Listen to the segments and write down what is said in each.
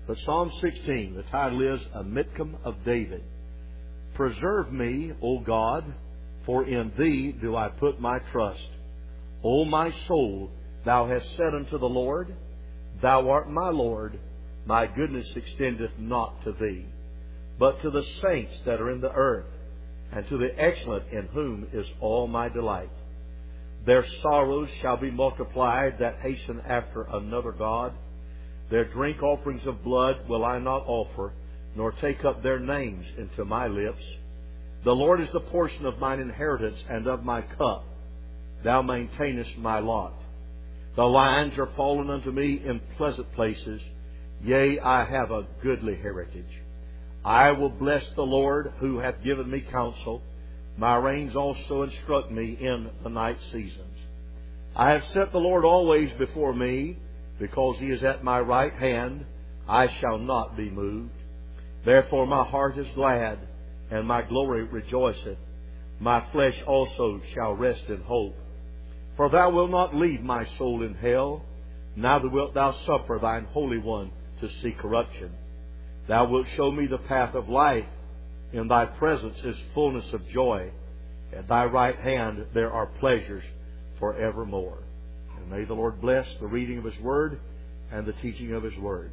But Psalm 16, the title is A Miktam of David. Preserve me, O God, for in Thee do I put my trust. O my soul, Thou hast said unto the Lord, Thou art my Lord, my goodness extendeth not to Thee, but to the saints that are in the earth, and to the excellent in whom is all my delight. Their sorrows shall be multiplied that hasten after another God. Their drink offerings of blood will I not offer, nor take up their names into my lips. The Lord is the portion of mine inheritance and of my cup. Thou maintainest my lot. The lines are fallen unto me in pleasant places. Yea, I have a goodly heritage. I will bless the Lord who hath given me counsel. My reins also instruct me in the night seasons. I have set the Lord always before me. Because He is at my right hand, I shall not be moved. Therefore my heart is glad, and my glory rejoiceth. My flesh also shall rest in hope. For Thou wilt not leave my soul in hell, neither wilt Thou suffer Thine Holy One to see corruption. Thou wilt show me the path of life. In Thy presence is fullness of joy. At Thy right hand there are pleasures forevermore. And may the Lord bless the reading of His Word and the teaching of His Word.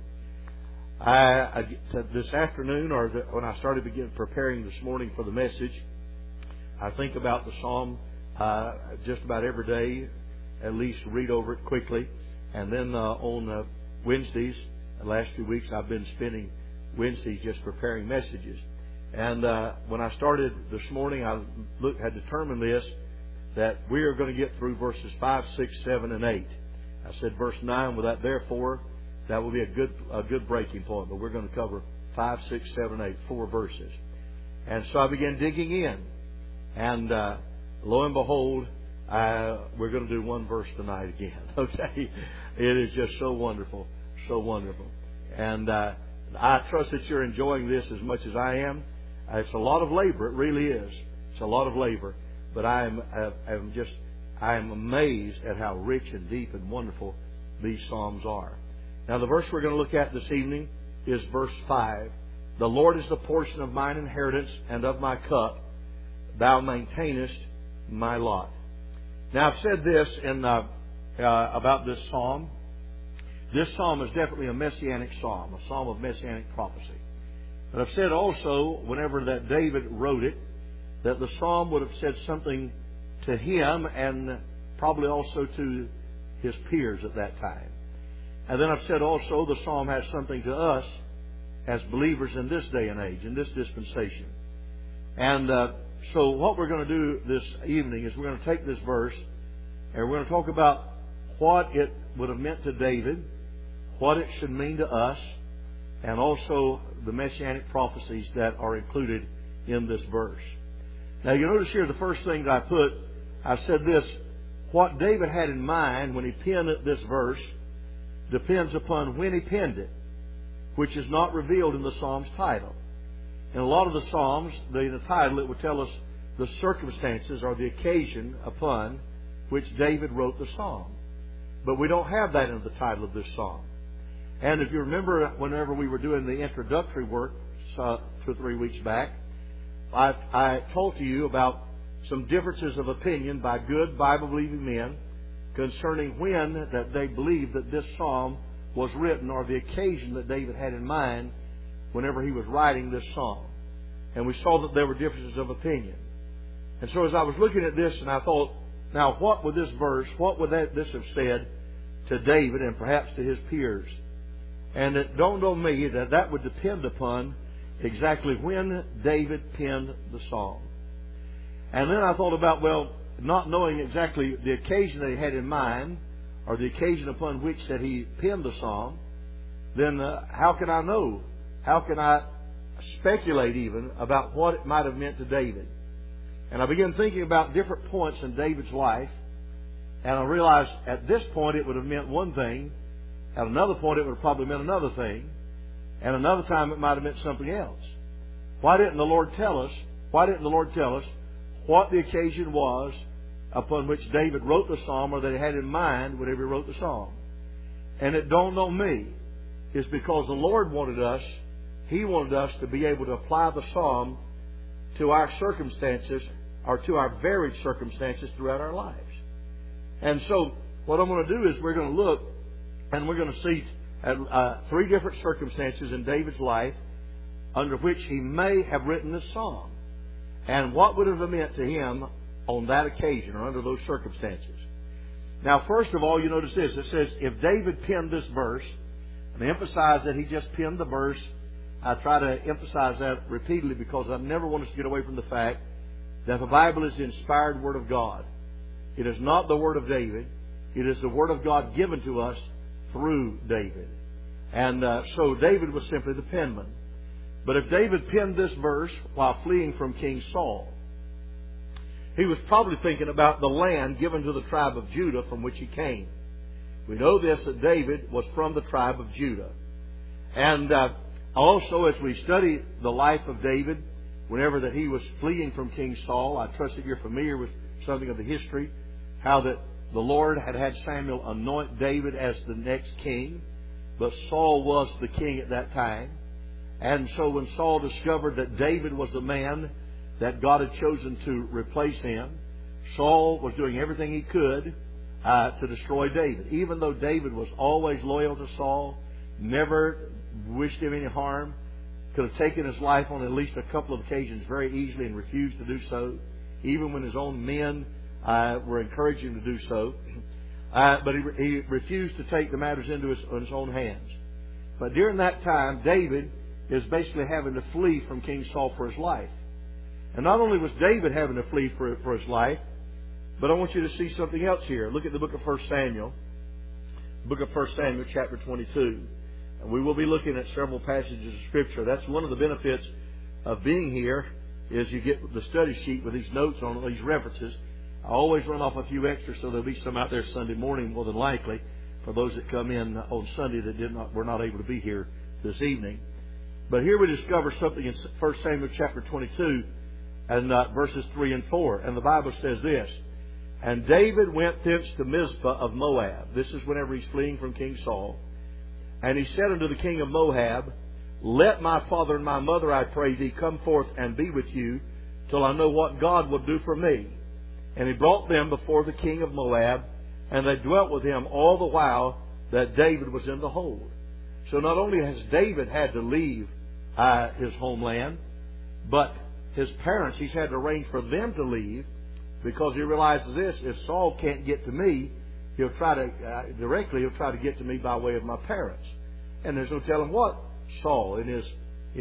This afternoon, when I started preparing this morning for the message, I think about the Psalm just about every day, at least read over it quickly. And then on Wednesdays, the last 2 weeks, I've been spending Wednesdays just preparing messages. And when I started this morning, I had determined this, that we are going to get through verses 5, 6, 7, and 8. I said verse 9 with that therefore, that will be a good breaking point. But we're going to cover 5, 6, 7, 8, 4 verses. And so I began digging in. And lo and behold, we're going to do one verse tonight again. Okay? It is just so wonderful. So wonderful. And I trust that you're enjoying this as much as I am. It's a lot of labor. It really is. It's a lot of labor. But I am amazed at how rich and deep and wonderful these Psalms are. Now the verse we're going to look at this evening is verse 5. The Lord is the portion of mine inheritance and of my cup. Thou maintainest my lot. Now I've said this about this Psalm. This Psalm is definitely a messianic Psalm, a Psalm of messianic prophecy. But I've said also, whenever that David wrote it, that the Psalm would have said something to him and probably also to his peers at that time. And then I've said also the Psalm has something to us as believers in this day and age, in this dispensation. And so what we're going to do this evening is we're going to take this verse and we're going to talk about what it would have meant to David, what it should mean to us, and also the messianic prophecies that are included in this verse. Now you notice here the first thing that I said this, what David had in mind when he penned this verse depends upon when he penned it, which is not revealed in the Psalm's title. In a lot of the Psalms, in the title, it would tell us the circumstances or the occasion upon which David wrote the Psalm. But we don't have that in the title of this Psalm. And if you remember, whenever we were doing the introductory work 2 or 3 weeks back, I told to you about some differences of opinion by good Bible-believing men concerning when that they believed that this psalm was written, or the occasion that David had in mind whenever he was writing this psalm. And we saw that there were differences of opinion. And so as I was looking at this, and I thought, now what would this verse, what would this have said to David and perhaps to his peers? And it dawned on me that that would depend upon exactly when David penned the psalm. And then I thought about, well, not knowing exactly the occasion that he had in mind, or the occasion upon which that he penned the psalm, then how can I know? How can I speculate even about what it might have meant to David? And I began thinking about different points in David's life, and I realized at this point it would have meant one thing, at another point it would have probably meant another thing, and another time it might have meant something else. Why didn't the Lord tell us? Why didn't the Lord tell us what the occasion was upon which David wrote the psalm, or that he had in mind whenever he wrote the psalm? And it dawned on me is because the Lord wanted us, He wanted us to be able to apply the psalm to our circumstances, or to our varied circumstances throughout our lives. And so what I'm going to do is we're going to look and we're going to see at 3 different circumstances in David's life under which he may have written this psalm, and what would have meant to him on that occasion or under those circumstances. Now, first of all, you notice this. It says, if David penned this verse, and I emphasize that he just penned the verse. I try to emphasize that repeatedly because I never want us to get away from the fact that the Bible is the inspired Word of God. It is not the Word of David. It is the Word of God given to us through David. And so David was simply the penman. But if David penned this verse while fleeing from King Saul, he was probably thinking about the land given to the tribe of Judah from which he came. We know this, that David was from the tribe of Judah. And also, as we study the life of David, whenever that he was fleeing from King Saul, I trust that you're familiar with something of the history, how that the Lord had Samuel anoint David as the next king, but Saul was the king at that time. And so when Saul discovered that David was the man that God had chosen to replace him, Saul was doing everything he could to destroy David. Even though David was always loyal to Saul, never wished him any harm, could have taken his life on at least a couple of occasions very easily and refused to do so, even when his own men were encouraging him to do so. But he refused to take the matters into his own hands. But during that time, David is basically having to flee from King Saul for his life. And not only was David having to flee for his life, but I want you to see something else here. Look at the book of 1 Samuel. Book of 1 Samuel, chapter 22. And we will be looking at several passages of Scripture. That's one of the benefits of being here, is you get the study sheet with these notes on these references. I always run off a few extras, so there'll be some out there Sunday morning, more than likely, for those that come in on Sunday that were not able to be here this evening. But here we discover something in 1 Samuel chapter 22 and verses 3 and 4. And the Bible says this, and David went thence to Mizpah of Moab. This is whenever he's fleeing from King Saul. And he said unto the king of Moab, let my father and my mother, I pray thee, come forth and be with you, till I know what God will do for me. And he brought them before the king of Moab, and they dwelt with him all the while that David was in the hold. So not only has David had to leave his homeland, but his parents, he's had to arrange for them to leave, because he realizes this: if Saul can't get to me, he'll try to get to me by way of my parents. And there's no telling what Saul, in his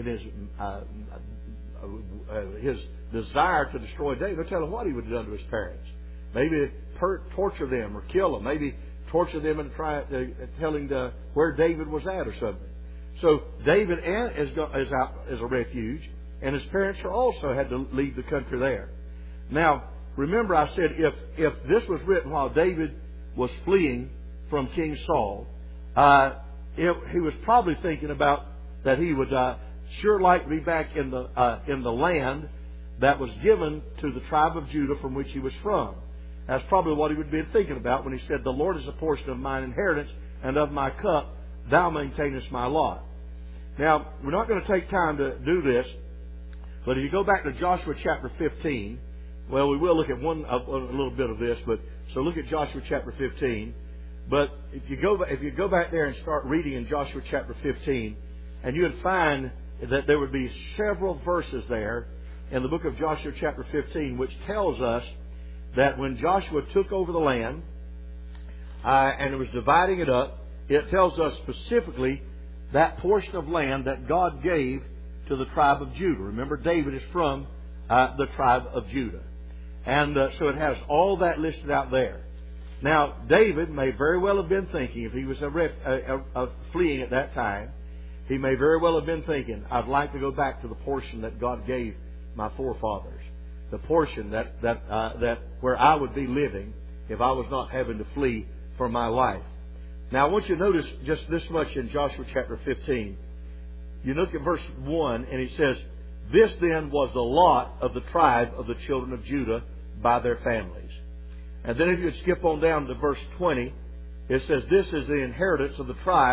desire to destroy David, no telling what he would have done to his parents. Maybe torture them or kill them. Maybe torture them and telling where David was at or something. So David is out as a refuge, and his parents also had to leave the country there. Now, remember I said if this was written while David was fleeing from King Saul, he was probably thinking about that he would sure like to be back in the land that was given to the tribe of Judah from which he was from. That's probably what he would be thinking about when he said, the Lord is a portion of mine inheritance, and of my cup thou maintainest my lot. Now, we're not going to take time to do this, but if you go back to Joshua chapter 15, well, we will look at a little bit of this, but so look at Joshua chapter 15. But if you go back there and start reading in Joshua chapter 15, and you would find that there would be several verses there in the book of Joshua chapter 15, which tells us that when Joshua took over the land and it was dividing it up, it tells us specifically that portion of land that God gave to the tribe of Judah. Remember, David is from the tribe of Judah. And so it has all that listed out there. Now, David may very well have been thinking, if he was fleeing at that time, he may very well have been thinking, I'd like to go back to the portion that God gave my forefathers. The portion that where I would be living if I was not having to flee for my life. Now, I want you to notice just this much in Joshua chapter 15. You look at verse 1, and he says, this then was the lot of the tribe of the children of Judah by their families. And then if you skip on down to verse 20, it says, this is the inheritance of the tribe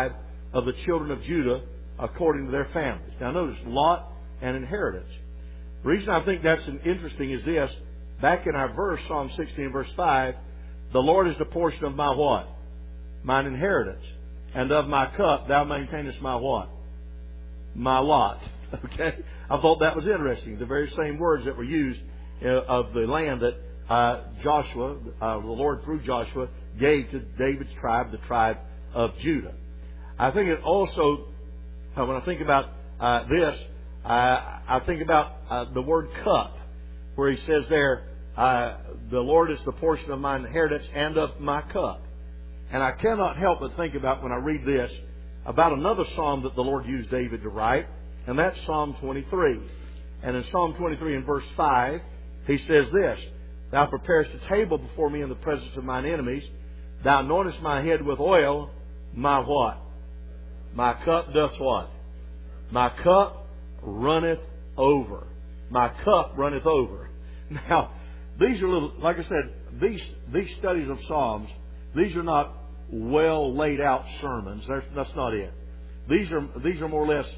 of the children of Judah according to their families. Now notice, lot and inheritance. The reason I think that's interesting is this. Back in our verse, Psalm 16, verse 5, the Lord is the portion of my what? Mine inheritance. And of my cup thou maintainest my what? My lot. Okay? I thought that was interesting. The very same words that were used of the land that Joshua, the Lord through Joshua, gave to David's tribe, the tribe of Judah. I think it also, when I think about this, I think about the word cup, where he says there, the Lord is the portion of my inheritance and of my cup. And I cannot help but think about, when I read this, about another psalm that the Lord used David to write, and that's Psalm 23. And in Psalm 23 in verse 5, he says this, Thou preparest a table before me in the presence of mine enemies. Thou anointest my head with oil. My what? My cup doth what? My cup runneth over. My cup runneth over. Now, these are little, like I said, these studies of Psalms, these are not well laid out sermons. That's not it. These are more or less,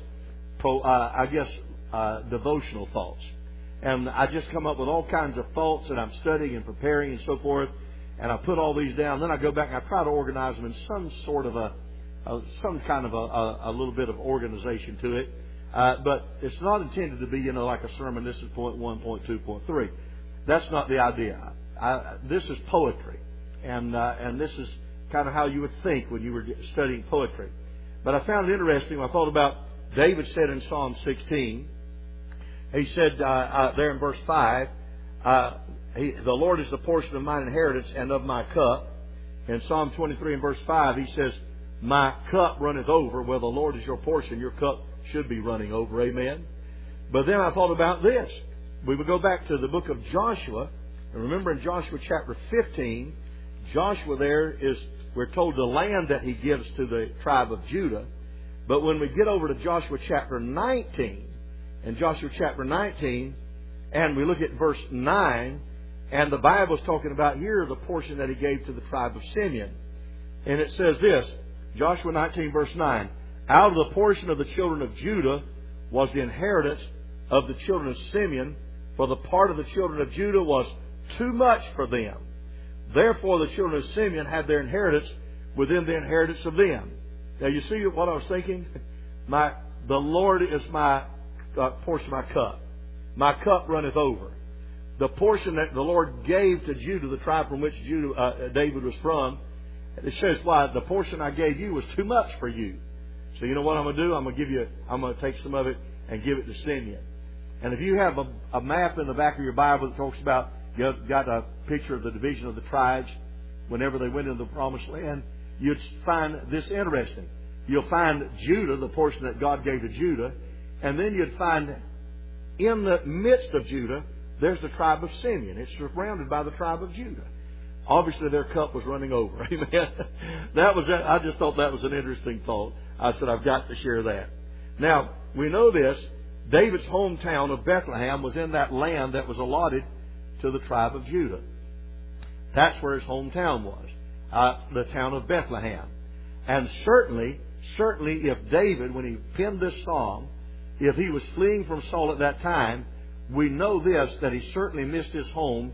devotional thoughts. And I just come up with all kinds of thoughts that I'm studying and preparing and so forth. And I put all these down. Then I go back and I try to organize them in some sort of a little bit of organization to it. But it's not intended to be, like a sermon. This is point 1, point 2, point 3. That's not the idea. This is poetry. And this is kind of how you would think when you were studying poetry. But I found it interesting when I thought about David said in Psalm 16, he said there in verse 5, the Lord is the portion of mine inheritance and of my cup. In Psalm 23 and verse 5, he says, my cup runneth over. Well, the Lord is your portion. Your cup should be running over. Amen. But then I thought about this. We would go back to the book of Joshua. And remember in Joshua chapter 15, Joshua there is, we're told, the land that he gives to the tribe of Judah. But when we get over to Joshua chapter 19, in Joshua chapter 19, and we look at verse 9, and the Bible is talking about here the portion that he gave to the tribe of Simeon. And it says this, Joshua 19 verse 9, out of the portion of the children of Judah was the inheritance of the children of Simeon, for the part of the children of Judah was too much for them. Therefore the children of Simeon had their inheritance within the inheritance of them. Now you see what I was thinking? The Lord is my portion of my cup. My cup runneth over. The portion that the Lord gave to Judah, the tribe from which David was from, it says, why, the portion I gave you was too much for you. So you know what I'm going to do? I'm going to take some of it and give it to Simeon. And if you have a map in the back of your Bible that talks about, you've got a picture of the division of the tribes whenever they went into the promised land, you'd find this interesting. You'll find Judah, the portion that God gave to Judah, and then you'd find in the midst of Judah, there's the tribe of Simeon. It's surrounded by the tribe of Judah. Obviously, their cup was running over. Amen. I just thought that was an interesting thought. I said, I've got to share that. Now, we know this. David's hometown of Bethlehem was in that land that was allotted to the tribe of Judah. That's where his hometown was, the town of Bethlehem. And certainly, if David, when he penned this psalm, if he was fleeing from Saul at that time, we know this, that he certainly missed his home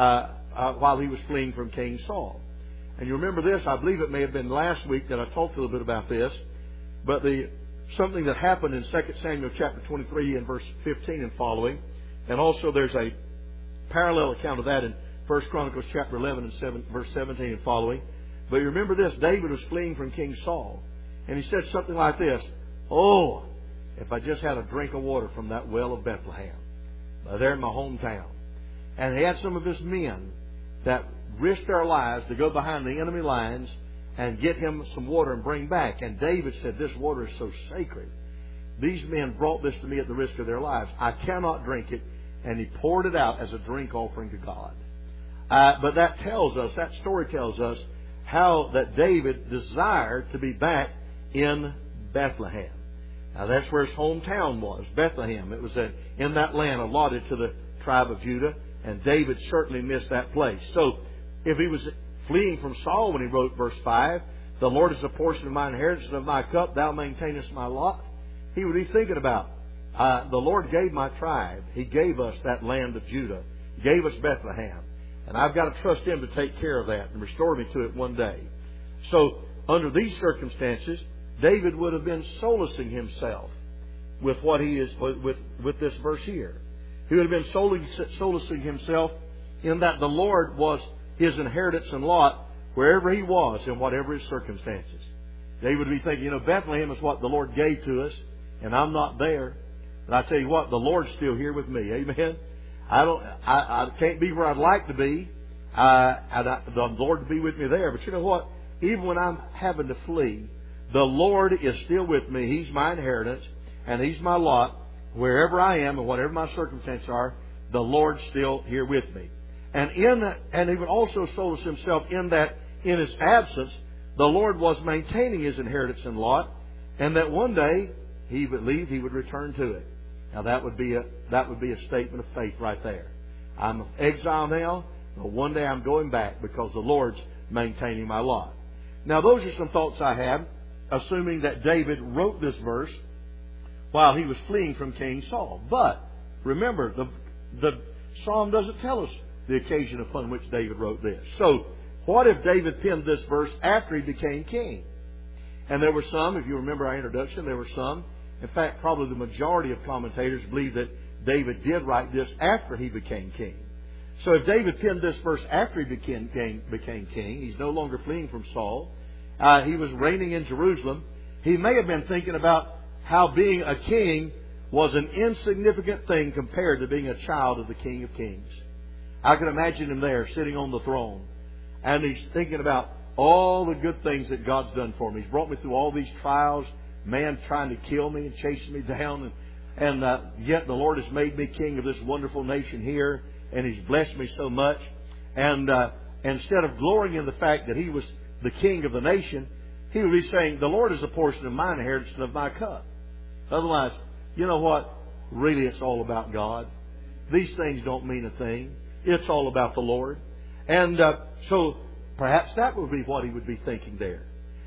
while he was fleeing from King Saul. And you remember this, I believe it may have been last week that I talked a little bit about this, but something that happened in 2 Samuel chapter 23 and verse 15 and following, and also there's a parallel account of that in 1 Chronicles chapter 11 and verse 17 and following. But you remember this, David was fleeing from King Saul, and he said something like this, oh, if I just had a drink of water from that well of Bethlehem, there in my hometown. And he had some of his men that risked their lives to go behind the enemy lines and get him some water and bring back. And David said, this water is so sacred. These men brought this to me at the risk of their lives. I cannot drink it. And he poured it out as a drink offering to God. But that story tells us how that David desired to be back in Bethlehem. Now that's where his hometown was, Bethlehem. It was in that land allotted to the tribe of Judah, and David certainly missed that place. So if he was fleeing from Saul when he wrote verse 5, the Lord is a portion of my inheritance and of my cup, thou maintainest my lot. He would be thinking about, the Lord gave my tribe. He gave us that land of Judah. He gave us Bethlehem. And I've got to trust Him to take care of that and restore me to it one day. So, under these circumstances, David would have been solacing himself with what he is with this verse here. He would have been solacing himself in that the Lord was his inheritance and lot wherever he was in whatever his circumstances. David would be thinking, Bethlehem is what the Lord gave to us, and I'm not there. But I tell you what, the Lord's still here with me. Amen. I can't be where I'd like to be. The Lord to be with me there. But you know what? Even when I'm having to flee, the Lord is still with me. He's my inheritance, and He's my lot. Wherever I am and whatever my circumstances are, the Lord's still here with me. And He would also solace himself in that in His absence, the Lord was maintaining His inheritance and lot, and that one day He would leave, He would return to it. Now that would be a statement of faith right there. I'm in exile now, but one day I'm going back because the Lord's maintaining my lot. Now those are some thoughts I have, assuming that David wrote this verse while he was fleeing from King Saul. But remember, the psalm doesn't tell us the occasion upon which David wrote this. So what if David penned this verse after he became king? And there were some, if you remember our introduction, there were some. In fact, probably the majority of commentators believe that David did write this after he became king. So if David penned this verse after he became king, he's no longer fleeing from Saul. He was reigning in Jerusalem. He may have been thinking about how being a king was an insignificant thing compared to being a child of the King of Kings. I can imagine him there sitting on the throne. And he's thinking about all the good things that God's done for me. He's brought me through all these trials. Man trying to kill me and chasing me down. And yet the Lord has made me king of this wonderful nation here. And He's blessed me so much. And instead of glorying in the fact that he was the king of the nation, he would be saying, the Lord is a portion of my inheritance and of my cup. Otherwise, you know what? Really, it's all about God. These things don't mean a thing. It's all about the Lord. And so perhaps that would be what he would be thinking there.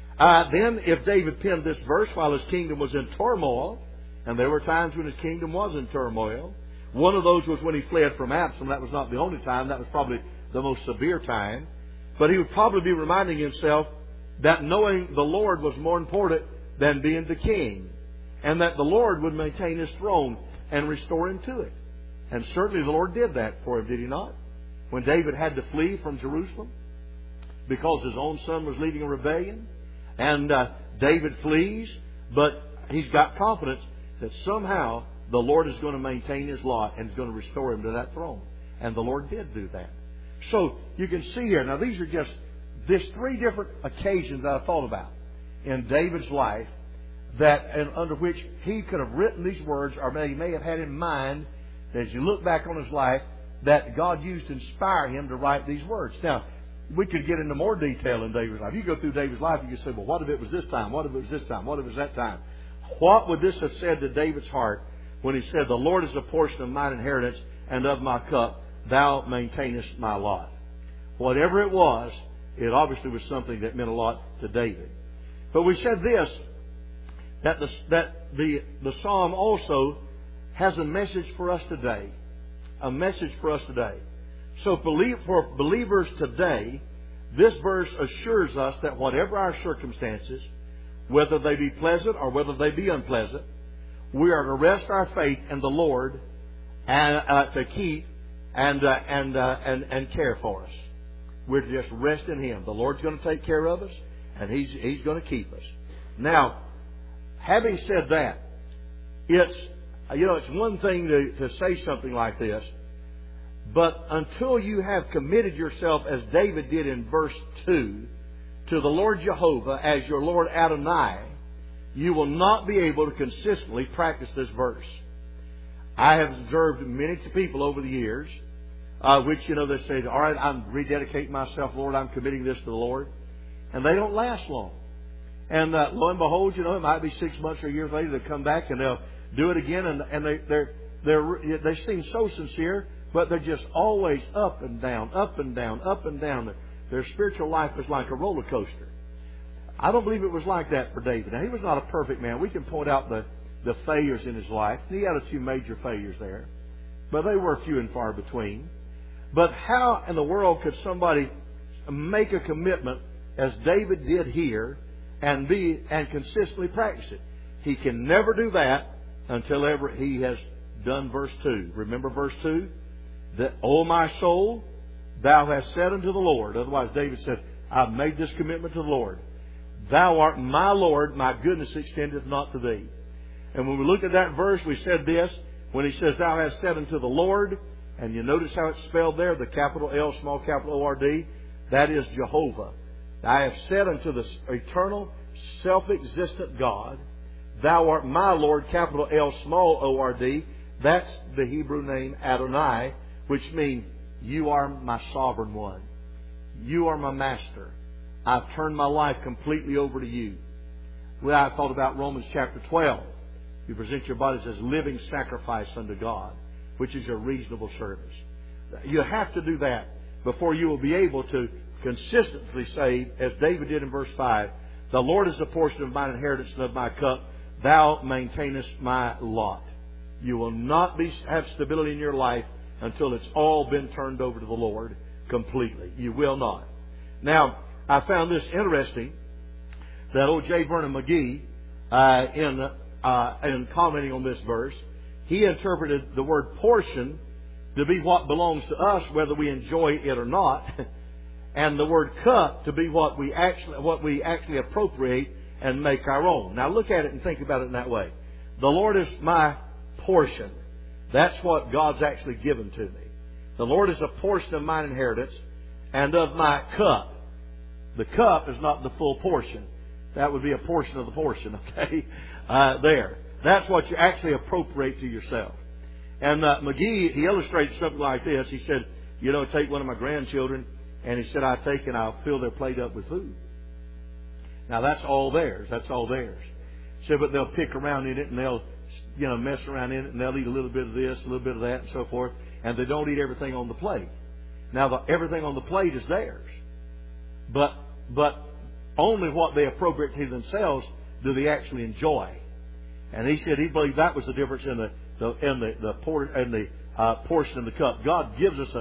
Then, if David penned this verse while his kingdom was in turmoil, and there were times when his kingdom was in turmoil, one of those was when he fled from Absalom. That was not the only time. That was probably the most severe time. But he would probably be reminding himself that knowing the Lord was more important than being the king, and that the Lord would maintain His throne and restore him to it. And certainly the Lord did that for him, did He not? When David had to flee from Jerusalem because his own son was leading a rebellion, and David flees, but he's got confidence that somehow the Lord is going to maintain his lot and is going to restore him to that throne. And the Lord did do that. So you can see here, now these are just three different occasions that I thought about in David's life and under which he could have written these words, or he may have had in mind, as you look back on his life, that God used to inspire him to write these words. Now, we could get into more detail in David's life. You go through David's life, you could say, well, what if it was this time? What if it was this time? What if it was that time? What would this have said to David's heart when he said, the Lord is a portion of mine inheritance and of my cup, thou maintainest my lot? Whatever it was, it obviously was something that meant a lot to David. But we said this, that the psalm also has a message for us today. A message for us today. So for believers today, this verse assures us that whatever our circumstances, whether they be pleasant or whether they be unpleasant, we are to rest our faith in the Lord and to keep and care for us. We're to just rest in Him. The Lord's going to take care of us, and He's going to keep us. Now, having said that, it's one thing to say something like this, but until you have committed yourself, as David did in verse 2, to the Lord Jehovah as your Lord Adonai, you will not be able to consistently practice this verse. I have observed many people over the years, which, they say, all right, I'm rededicating myself, Lord, I'm committing this to the Lord. And they don't last long. And lo and behold, it might be 6 months or years later, they'll come back and they'll do it again, and they seem so sincere, but they're just always up and down, up and down, up and down. Their spiritual life is like a roller coaster. I don't believe it was like that for David. Now, he was not a perfect man. We can point out the failures in his life. He had a few major failures there, but they were few and far between. But how in the world could somebody make a commitment as David did here and consistently practice it? He can never do that until ever he has done verse 2. Remember verse 2? That, O my soul, thou hast said unto the Lord. Otherwise, David said, I've made this commitment to the Lord. Thou art my Lord, my goodness extendeth not to thee. And when we look at that verse, we said this, when he says, Thou hast said unto the Lord, and you notice how it's spelled there, the capital L, small capital O-R-D, that is Jehovah. I have said unto the eternal, self-existent God, Thou art my Lord, capital L, small O-R-D. That's the Hebrew name Adonai, which means you are my sovereign one. You are my master. I've turned my life completely over to you. Well, I thought about Romans chapter 12. You present your bodies as living sacrifice unto God, which is your reasonable service. You have to do that before you will be able to consistently say, as David did in verse 5, The Lord is the portion of mine inheritance and of my cup. Thou maintainest my lot. You will not have stability in your life until it's all been turned over to the Lord completely. You will not. Now, I found this interesting, that old J. Vernon McGee, in commenting on this verse, he interpreted the word portion to be what belongs to us, whether we enjoy it or not, and the word cup to be what we actually appropriate and make our own. Now look at it and think about it in that way. The Lord is my portion. That's what God's actually given to me. The Lord is a portion of mine inheritance and of my cup. The cup is not the full portion. That would be a portion of the portion, okay? There. That's what you actually appropriate to yourself. And McGee, he illustrated something like this. He said, take one of my grandchildren, and he said, I take and I'll fill their plate up with food. Now that's all theirs. That's all theirs. He said, but they'll pick around in it and they'll, mess around in it and they'll eat a little bit of this, a little bit of that, and so forth. And they don't eat everything on the plate. Now everything on the plate is theirs. But only what they appropriate to themselves do they actually enjoy. And he said he believed that was the difference in the portion of the cup. God gives us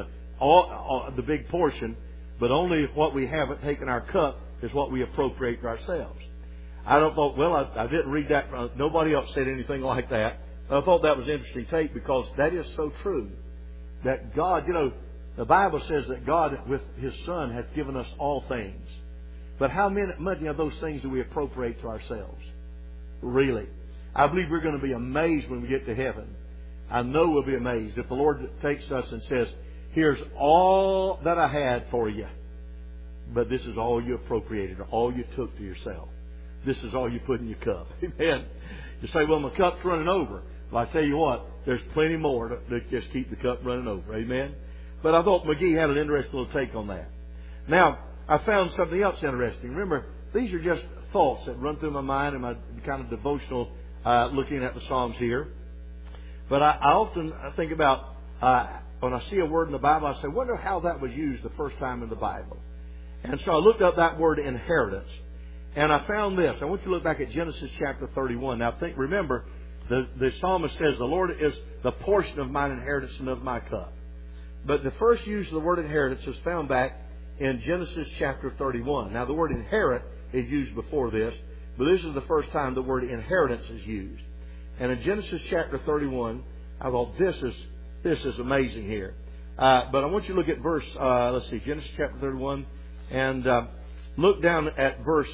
the big portion, but only what we haven't taken our cup is what we appropriate for ourselves. I didn't read that. Nobody else said anything like that. I thought that was an interesting take because that is so true. That God, the Bible says that God with His Son hath given us all things. But how many of those things do we appropriate to ourselves? Really? I believe we're going to be amazed when we get to heaven. I know we'll be amazed if the Lord takes us and says, here's all that I had for you. But this is all you appropriated, or all you took to yourself. This is all you put in your cup. Amen. You say, well, my cup's running over. Well, I tell you what, there's plenty more to just keep the cup running over. Amen. But I thought McGee had an interesting little take on that. Now, I found something else interesting. Remember, these are just thoughts that run through my mind in my kind of devotional looking at the Psalms here. But I often think about when I see a word in the Bible, I say, wonder how that was used the first time in the Bible. And so I looked up that word inheritance. And I found this. I want you to look back at Genesis chapter 31. Now remember, the psalmist says, the Lord is the portion of mine inheritance and of my cup. But the first use of the word inheritance is found back in Genesis chapter 31. Now the word inherit is used before this, but this is the first time the word inheritance is used. And in Genesis chapter 31, I thought this is amazing here. But I want you to look at verse, Genesis chapter 31, and look down at verse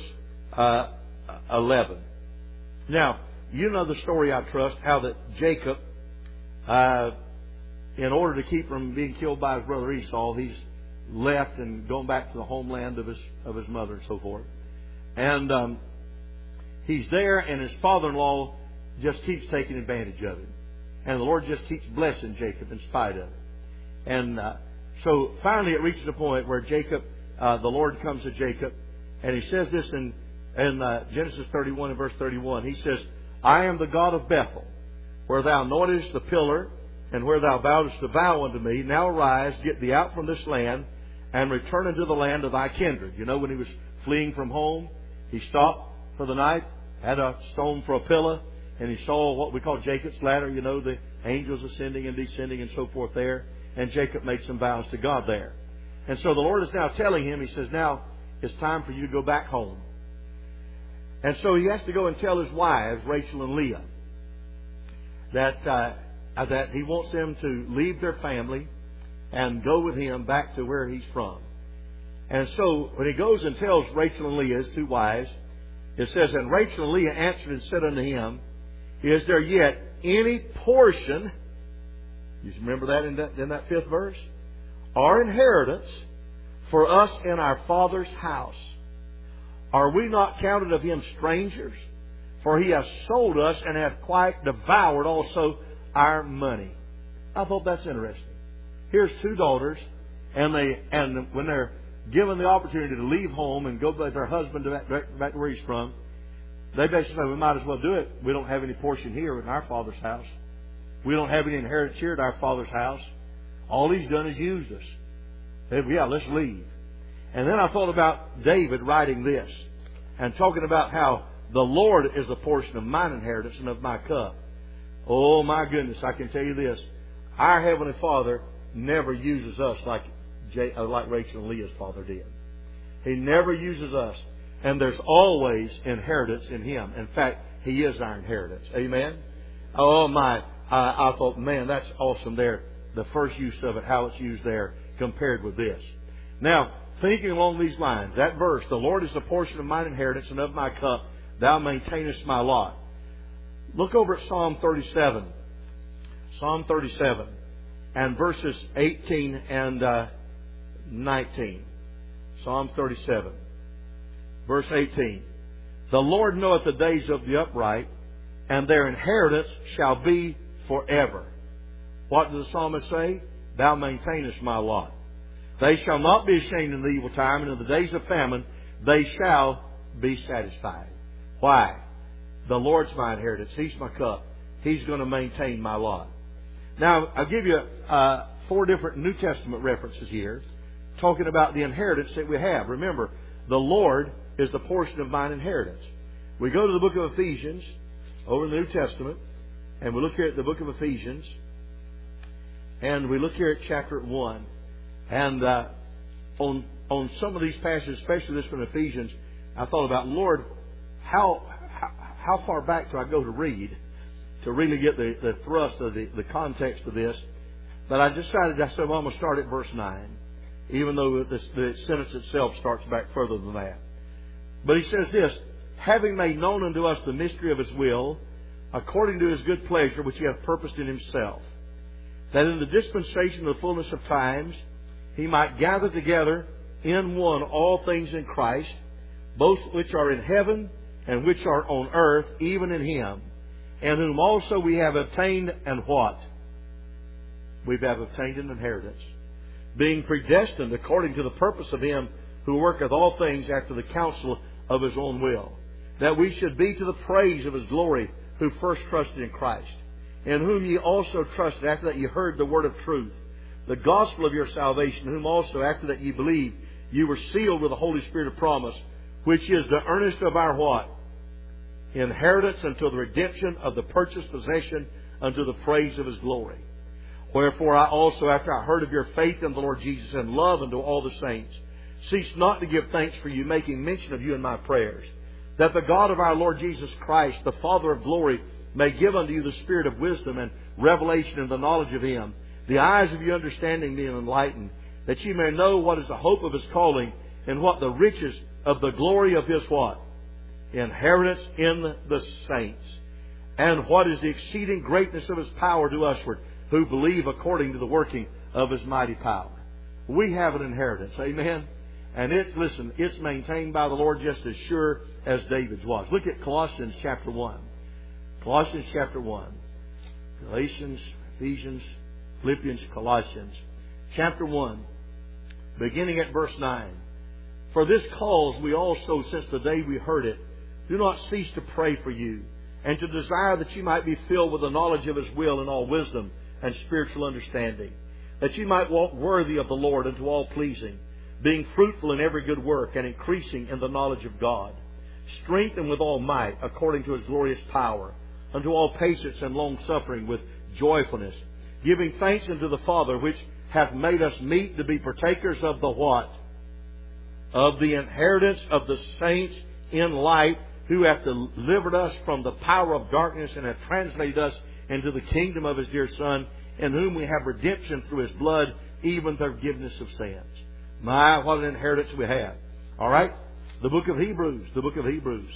11. Now, you know the story, I trust, how that Jacob, in order to keep from being killed by his brother Esau, he's left and gone back to the homeland of his mother and so forth. And he's there, and his father-in-law just keeps taking advantage of him. And the Lord just keeps blessing Jacob in spite of it. And so finally it reaches a point where Jacob, the Lord comes to Jacob, and he says this in Genesis 31 and verse 31. He says, I am the God of Bethel, where thou knowest the pillar, and where thou vowedst a vow unto me. Now arise, get thee out from this land, and return unto the land of thy kindred. You know, when he was fleeing from home, He stopped for the night, had a stone for a pillow, and he saw what we call Jacob's ladder, you know, the angels ascending and descending and so forth there. And Jacob made some vows to God there. And so the Lord is now telling him, He says, now it's time for you to go back home. And so he has to go and tell his wives, Rachel and Leah, that he wants them to leave their family and go with him back to where he's from. And so when he goes and tells Rachel and Leah, his two wives, it says, and Rachel and Leah answered and said unto him, is there yet any portion, you remember that in that 5th verse, or inheritance for us in our father's house? Are we not counted of him strangers? For he hath sold us and hath quite devoured also our money. I thought that's interesting. Here's two daughters, and when they're given the opportunity to leave home and go with their husband back to where he's from, they basically say, we might as well do it. We don't have any portion here in our father's house. We don't have any inheritance here at our father's house. All he's done is used us. They said, yeah, let's leave. And then I thought about David writing this and talking about how the Lord is a portion of mine inheritance and of my cup. Oh my goodness, I can tell you this. Our Heavenly Father never uses us like Rachel and Leah's father did. He never uses us. And there's always inheritance in Him. In fact, He is our inheritance. Amen? Oh my, I thought, man, that's awesome there. The first use of it, how it's used there compared with this. Now, thinking along these lines, that verse, the Lord is the portion of mine inheritance and of my cup, thou maintainest my lot. Look over at Psalm 37. Psalm 37 and verses 18 and 19. Psalm 37. Verse 18. The Lord knoweth the days of the upright, and their inheritance shall be forever. What does the psalmist say? Thou maintainest my lot. They shall not be ashamed in the evil time, and in the days of famine they shall be satisfied. Why? The Lord's my inheritance. He's my cup. He's going to maintain my lot. Now, I'll give you 4 different New Testament references here, talking about the inheritance that we have. Remember, the Lord is the portion of mine inheritance. We go to the book of Ephesians, over in the New Testament, and we look here at the book of Ephesians, and we look here at chapter 1. And on some of these passages, especially this from Ephesians, I thought about, Lord, how far back do I go to read to really get the thrust of the context of this? But I decided, I said, well, I'm going to start at verse 9, even though the sentence itself starts back further than that. But he says this, having made known unto us the mystery of His will, according to His good pleasure, which He hath purposed in Himself, that in the dispensation of the fullness of times He might gather together in one all things in Christ, both which are in heaven and which are on earth, even in Him, and whom also we have obtained, and what? We have obtained an inheritance, being predestined according to the purpose of Him who worketh all things after the counsel of His own will, that we should be to the praise of His glory, who first trusted in Christ, in whom ye also trusted after that ye heard the word of truth, the gospel of your salvation, whom also after that ye believed, you were sealed with the Holy Spirit of promise, which is the earnest of our what? Inheritance until the redemption of the purchased possession unto the praise of His glory. Wherefore I also, after I heard of your faith in the Lord Jesus and love unto all the saints, cease not to give thanks for you, making mention of you in my prayers, that the God of our Lord Jesus Christ, the Father of glory, may give unto you the spirit of wisdom and revelation and the knowledge of Him, the eyes of your understanding being enlightened, that ye may know what is the hope of His calling, and what the riches of the glory of His what? Inheritance in the saints. And what is the exceeding greatness of His power to usward, who believe according to the working of His mighty power. We have an inheritance. Amen? And it's maintained by the Lord just as sure as David's was. Look at Colossians chapter 1. Colossians chapter 1. Galatians, Ephesians, Philippians, Colossians. Chapter 1. Beginning at verse 9. For this cause we also, since the day we heard it, do not cease to pray for you, and to desire that you might be filled with the knowledge of His will in all wisdom and spiritual understanding, that you might walk worthy of the Lord unto all pleasing, being fruitful in every good work and increasing in the knowledge of God, strengthened with all might, according to His glorious power, unto all patience and long-suffering with joyfulness, giving thanks unto the Father, which hath made us meet to be partakers of the what? Of the inheritance of the saints in light, who hath delivered us from the power of darkness and hath translated us into the kingdom of His dear Son, in whom we have redemption through His blood, even the forgiveness of sins. My, what an inheritance we have. All right? The book of Hebrews. The book of Hebrews.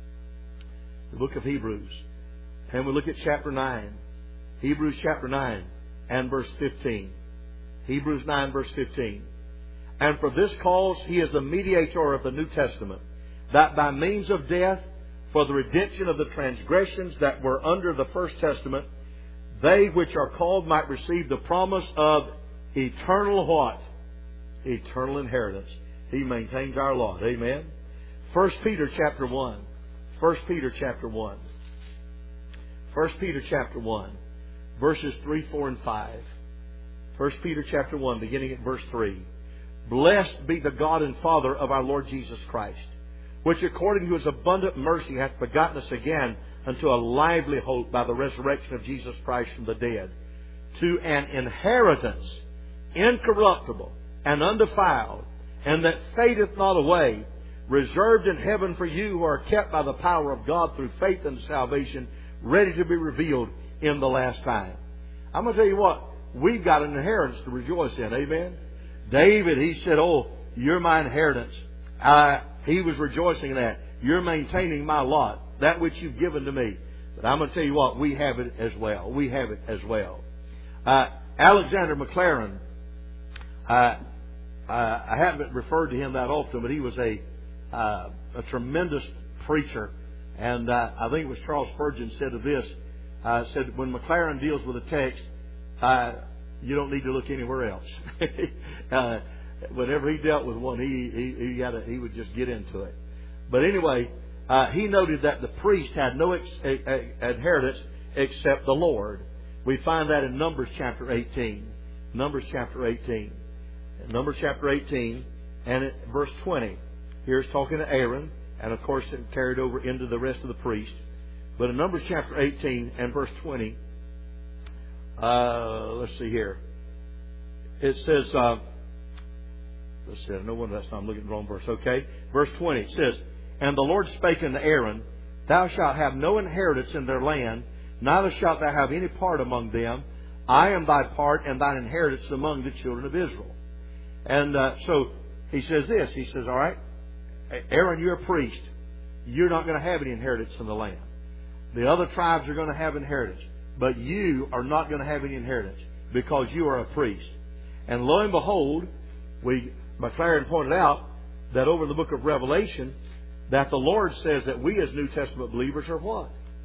The book of Hebrews. And we look at chapter 9. Hebrews chapter 9 and verse 15. Hebrews 9 verse 15. And for this cause He is the mediator of the New Testament, that by means of death, for the redemption of the transgressions that were under the first testament, they which are called might receive the promise of eternal what? Eternal inheritance. He maintains our lot. Amen. 1 Peter chapter 1. 1 Peter chapter 1. 1 Peter chapter 1. Verses 3, 4, and 5. 1 Peter chapter 1, beginning at verse 3. Blessed be the God and Father of our Lord Jesus Christ, which according to His abundant mercy hath begotten us again unto a lively hope by the resurrection of Jesus Christ from the dead, to an inheritance incorruptible and undefiled, and that fadeth not away, reserved in heaven for you who are kept by the power of God through faith unto salvation, ready to be revealed in the last time. I'm going to tell you what, we've got an inheritance to rejoice in. Amen. David, he said, oh, you're my inheritance. He was rejoicing in that. You're maintaining my lot, that which you've given to me. But I'm going to tell you what, we have it as well. We have it as well. Alexander Maclaren, I haven't referred to him that often, but he was a tremendous preacher. And I think it was Charles Spurgeon said of this, said when Maclaren deals with a text, you don't need to look anywhere else. Whenever he dealt with one, he would just get into it. But anyway, he noted that the priest had no inheritance except the Lord. We find that in Numbers chapter 18. Numbers chapter 18. Numbers chapter 18 and at verse 20. Here's talking to Aaron, and of course it carried over into the rest of the priests. But in Numbers chapter 18 and verse 20, let's see here. It says, let's see, no wonder I'm looking at the wrong verse. Okay. Verse 20, it says, And the Lord spake unto Aaron, Thou shalt have no inheritance in their land, neither shalt thou have any part among them. I am thy part and thine inheritance among the children of Israel. And so he says this. He says, all right, Aaron, you're a priest. You're not going to have any inheritance in the land. The other tribes are going to have inheritance. But you are not going to have any inheritance because you are a priest. And lo and behold, Maclaren pointed out that over the book of Revelation, that the Lord says that we as New Testament believers are what?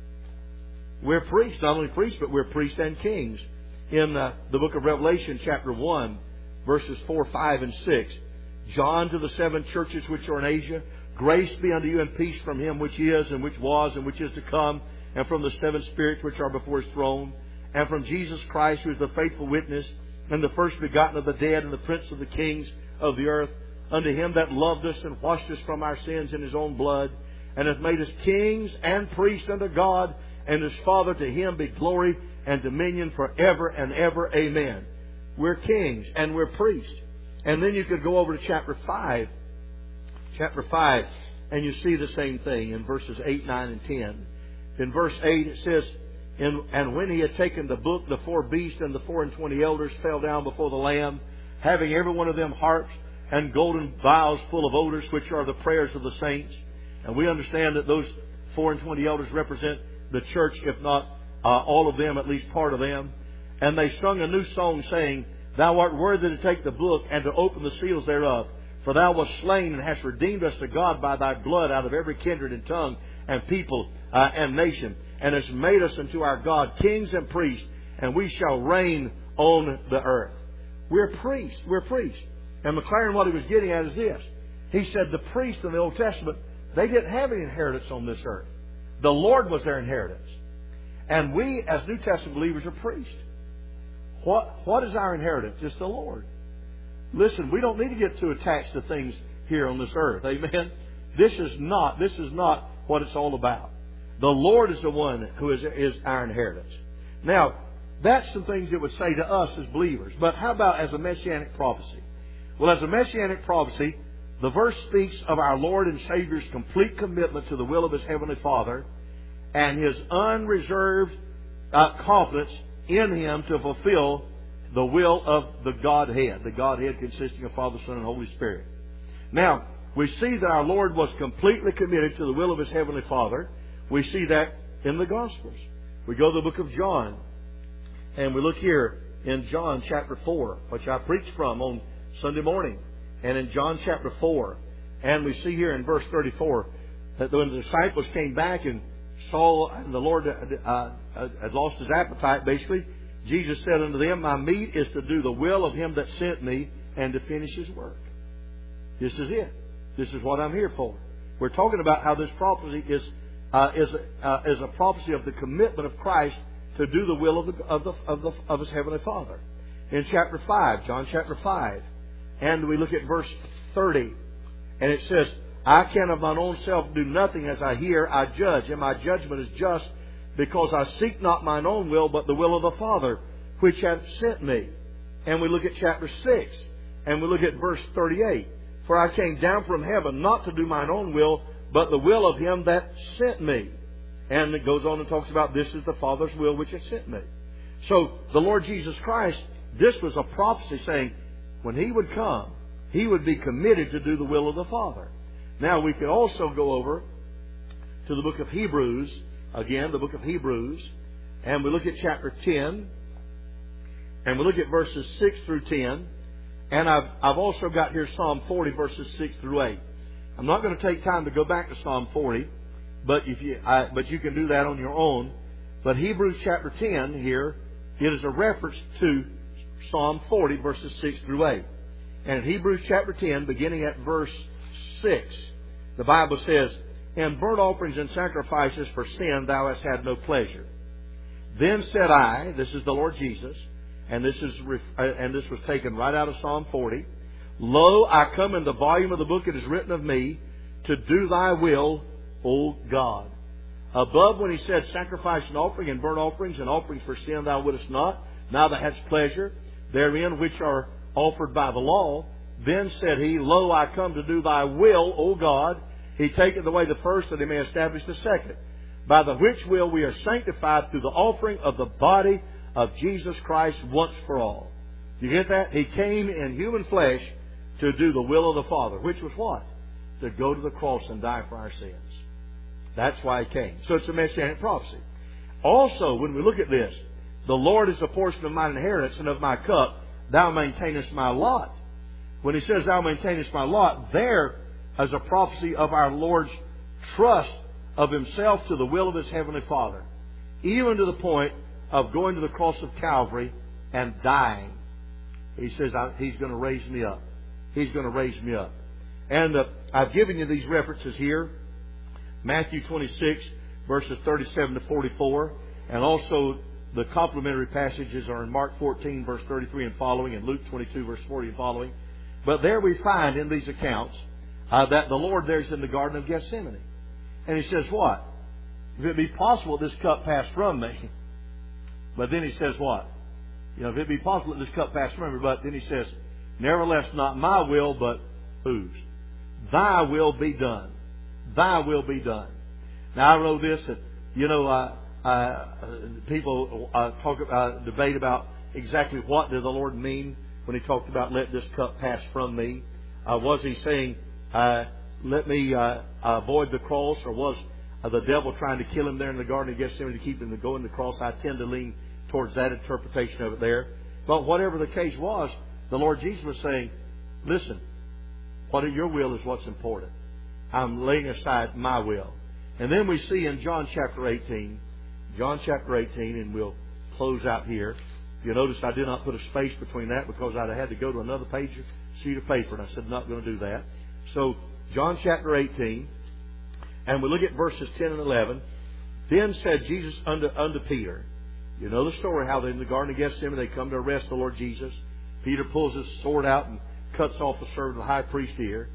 We're priests, not only priests, but we're priests and kings. In the book of Revelation, chapter 1, verses 4, 5, and 6. John to the 7 churches which are in Asia, grace be unto you and peace from Him which is, and which was, and which is to come, and from the 7 spirits which are before His throne, and from Jesus Christ, who is the faithful witness, and the first begotten of the dead, and the prince of the kings of the earth, unto Him that loved us and washed us from our sins in His own blood, and hath made us kings and priests unto God and His Father. To Him be glory and dominion forever and ever. Amen. We're kings and we're priests. And then you could go over to chapter 5. Chapter 5, and you see the same thing in verses 8, 9, and 10. In verse 8 it says, And when He had taken the book, the 4 beasts and the 24 elders fell down before the Lamb, having every one of them harps and golden vials full of odors, which are the prayers of the saints. And we understand that those 24 elders represent the church, if not all of them, at least part of them. And they sung a new song, saying, Thou art worthy to take the book and to open the seals thereof. For Thou wast slain and hast redeemed us to God by Thy blood out of every kindred and tongue and people and nation, and hast made us unto our God kings and priests, and we shall reign on the earth. We're priests. We're priests. And Maclaren, what he was getting at is this. He said the priests in the Old Testament, they didn't have any inheritance on this earth. The Lord was their inheritance. And we, as New Testament believers, are priests. What is our inheritance? It's the Lord. Listen, we don't need to get too attached to things here on this earth. Amen? This is not what it's all about. The Lord is the one who is our inheritance. Now, that's some things it would say to us as believers. But how about as a Messianic prophecy? Well, as a Messianic prophecy, the verse speaks of our Lord and Savior's complete commitment to the will of His Heavenly Father and His unreserved confidence in Him to fulfill the will of the Godhead consisting of Father, Son, and Holy Spirit. Now, we see that our Lord was completely committed to the will of His Heavenly Father. We see that in the Gospels. We go to the book of John, and we look here in John chapter 4, which I preached from on Sunday morning. And in John chapter 4, and we see here in verse 34 that when the disciples came back and saw and the Lord had lost His appetite, basically, Jesus said unto them, My meat is to do the will of Him that sent me and to finish His work. This is it. This is what I'm here for. We're talking about how this prophecy is a prophecy of the commitment of Christ to do the will of His Heavenly Father. In chapter 5, John chapter 5, and we look at verse 30, and it says, I can of mine own self do nothing. As I hear, I judge, and my judgment is just, because I seek not mine own will, but the will of the Father, which hath sent me. And we look at chapter 6, and we look at verse 38. For I came down from heaven not to do mine own will, but the will of Him that sent me. And it goes on and talks about this is the Father's will which has sent me. So the Lord Jesus Christ, this was a prophecy saying when He would come, He would be committed to do the will of the Father. Now we could also go over to the book of Hebrews, again, the book of Hebrews, and we look at chapter 10, and we look at verses 6 through 10, and I've also got here Psalm 40, verses 6 through 8. I'm not going to take time to go back to Psalm 40, but you can do that on your own. But Hebrews chapter 10 here, it is a reference to Psalm 40, verses 6 through 8. And in Hebrews chapter 10, beginning at verse 6, the Bible says, In burnt offerings and sacrifices for sin thou hast had no pleasure. Then said I, this is the Lord Jesus, and this was taken right out of Psalm 40, Lo, I come in the volume of the book it is written of me, to do thy will, O God. Above when he said, Sacrifice and offering and burnt offerings and offerings for sin thou wouldest not, now thou hast pleasure therein which are offered by the law. Then said he, Lo, I come to do thy will, O God. He taketh away the first that he may establish the second. By the which will we are sanctified through the offering of the body of Jesus Christ once for all. You get that? He came in human flesh to do the will of the Father. Which was what? To go to the cross and die for our sins. That's why He came. So it's a Messianic prophecy. Also, when we look at this, the Lord is the portion of mine inheritance, and of my cup thou maintainest my lot. When He says thou maintainest my lot, there is a prophecy of our Lord's trust of Himself to the will of His Heavenly Father. Even to the point of going to the cross of Calvary and dying. He says, He's going to raise me up. He's going to raise me up. And I've given you these references here. Matthew 26, verses 37 to 44. And also the complementary passages are in Mark 14, verse 33 and following, and Luke 22, verse 40 and following. But there we find in these accounts that the Lord there's in the Garden of Gethsemane. And He says what? If it be possible this cup pass from me. But then He says what? If it be possible that this cup pass from me. But then He says, Nevertheless, not my will, but whose? Thy will be done. Thy will be done. Now I know this, that, people debate about exactly what did the Lord mean when He talked about let this cup pass from me. Was He saying, let me avoid the cross, or was the devil trying to kill Him there in the Garden of Gethsemane to keep Him from going to the cross? I tend to lean towards that interpretation of it there. But whatever the case was, the Lord Jesus was saying, listen, your will is what's important. I'm laying aside my will. And then we see in John chapter 18, and we'll close out here. You notice I did not put a space between that because I'd have had to go to another sheet of paper, and I said I'm not going to do that. So John chapter 18, and we look at verses 10 and 11. Then said Jesus unto Peter, you know the story how in the Garden of Gethsemane they come to arrest the Lord Jesus. Peter pulls his sword out and cuts off the servant of the high priest's ear.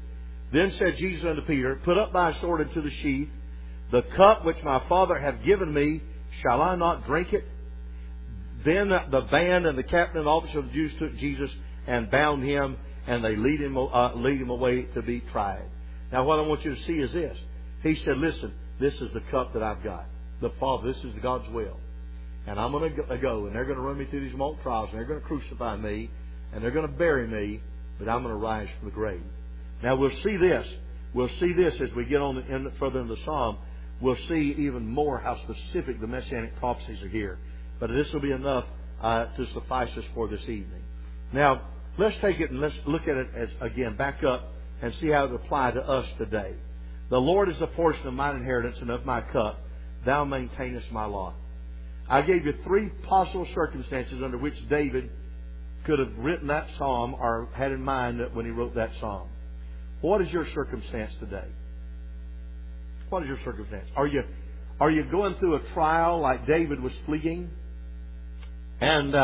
Then said Jesus unto Peter, Put up thy sword into the sheath. The cup which my Father hath given me, shall I not drink it? Then the band and the captain and officer of the Jews took Jesus and bound him, and they lead him away to be tried. Now what I want you to see is this. He said, listen, this is the cup that I've got. The Father, this is God's will. And I'm going to go, and they're going to run me through these mock trials, and they're going to crucify me, and they're going to bury me, but I'm going to rise from the grave. Now we'll see this. We'll see this as we get on further in the Psalm. We'll see even more how specific the Messianic prophecies are here. But this will be enough to suffice us for this evening. Now, let's take it and let's look at it as, again, back up and see how it applies to us today. The Lord is the portion of mine inheritance and of my cup. Thou maintainest my lot. I gave you 3 possible circumstances under which David could have written that psalm or had in mind when he wrote that psalm. What is your circumstance today? What is your circumstance? Are you going through a trial like David was fleeing? And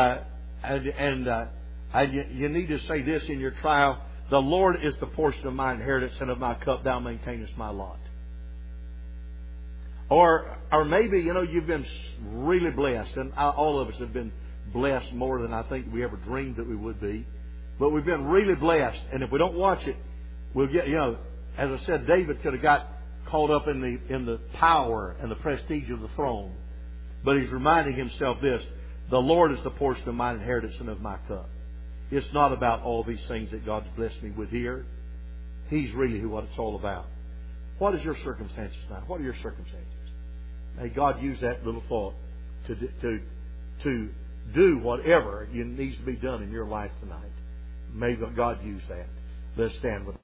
you need to say this in your trial: the Lord is the portion of my inheritance, and of my cup thou maintainest my lot. Or maybe, you've been really blessed, and all of us have been blessed more than I think we ever dreamed that we would be. But we've been really blessed, and if we don't watch it, we'll get, as I said, David could have got caught up in the power and the prestige of the throne. But he's reminding himself this: the Lord is the portion of my inheritance and of my cup. It's not about all these things that God's blessed me with here. He's really what it's all about. What is your circumstances now? What are your circumstances? May God use that little thought to do whatever needs to be done in your life tonight. May God use that. Let's stand with